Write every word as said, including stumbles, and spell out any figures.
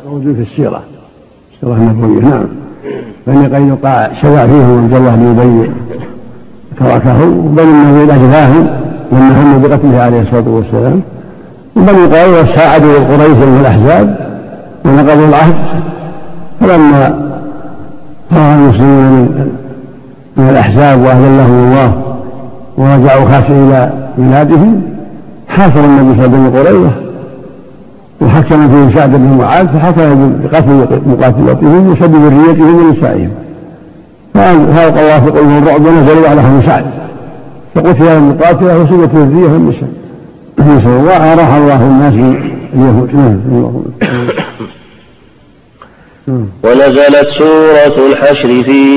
موجود في السيرة السيرة النبوية. نعم. بني قينقاع شجع فيهم عبد الله بن أبي تركه، وبني النضير أجلاهم لما هم بقتله عليه الصلاة والسلام، وبني قريظة ساعدوا قريش من الأحزاب ونقضوا العهد. فلما فرغ المسلمون من الأحزاب وأذلهم الله ورجعوا خاسئين إلى بلادهم، حاصر النبي صلى الله عليه وسلم قريظة وحكم فيه سعد بن معاذ، فحكم بقتل مقاتلتهم وسد ذريتهم ونسائهم، فألقى الله في قلوبهم الرعب ونزلوا على هم سعد فقتل المقاتلة وسدت الذرية والنساء. نسأل الله أراح الله الناس اليهود. ونزلت سورة الحشر في